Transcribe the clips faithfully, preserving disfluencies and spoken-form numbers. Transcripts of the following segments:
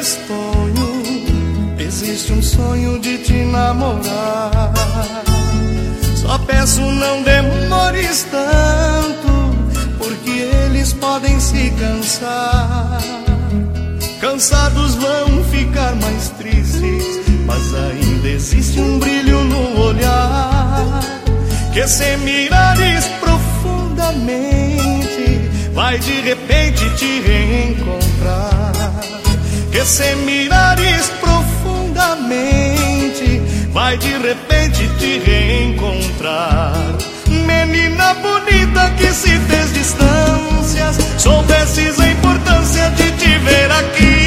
tristonho, existe um sonho de te namorar. Só peço não demores tanto, porque eles podem se cansar. Cansados vão ficar mais tristes, mas ainda existe um brilho no olhar, que se mirares profundamente vai de repente te reencontrar. Que se mirares profundamente vai de repente te reencontrar. Menina bonita que se fez distâncias, soubesses a importância de te ver aqui.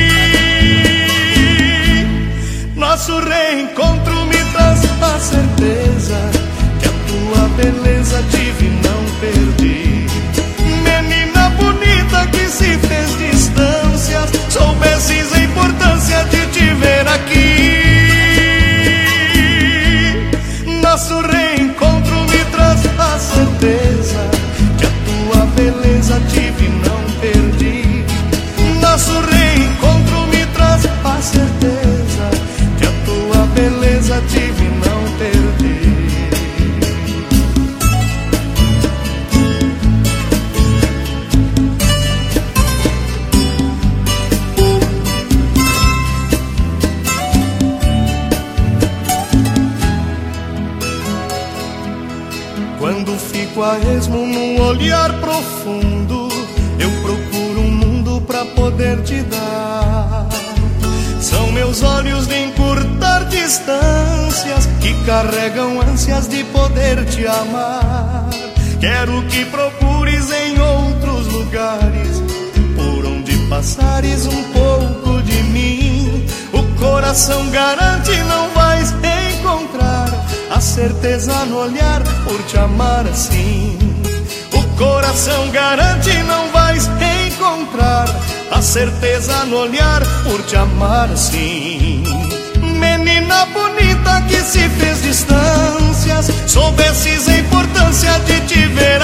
Nosso reencontro me traz a certeza que a tua beleza tive e não perdi. Menina bonita que se fez distâncias, soubesses a importância de te ver aqui. Nosso reencontro me traz a certeza que a tua beleza tive e não perdi. Nosso reencontro me traz a certeza que a tua beleza tive e não perdi. Quando fico a esmo num olhar profundo, eu procuro um mundo pra poder te dar. São meus olhos de encurtar distâncias que carregam ânsias de poder te amar. Quero que procures em outros lugares, por onde passares um pouco de mim. O coração garante não vais encontrar a certeza no olhar por te amar assim. O coração garante não vais encontrar a certeza no olhar por te amar assim. Menina bonita que se fez distâncias, soubesses a importância de te ver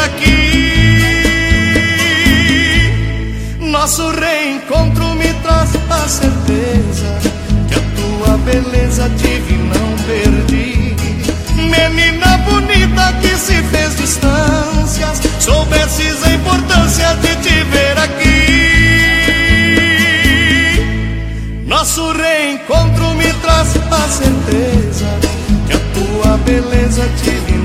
aqui. Nosso reencontro me traz a certeza que a tua beleza tive e não perdi. Menina bonita que se fez distâncias, soubesses a importância de te ver aqui. Nosso reencontro me traz a certeza que a tua beleza tive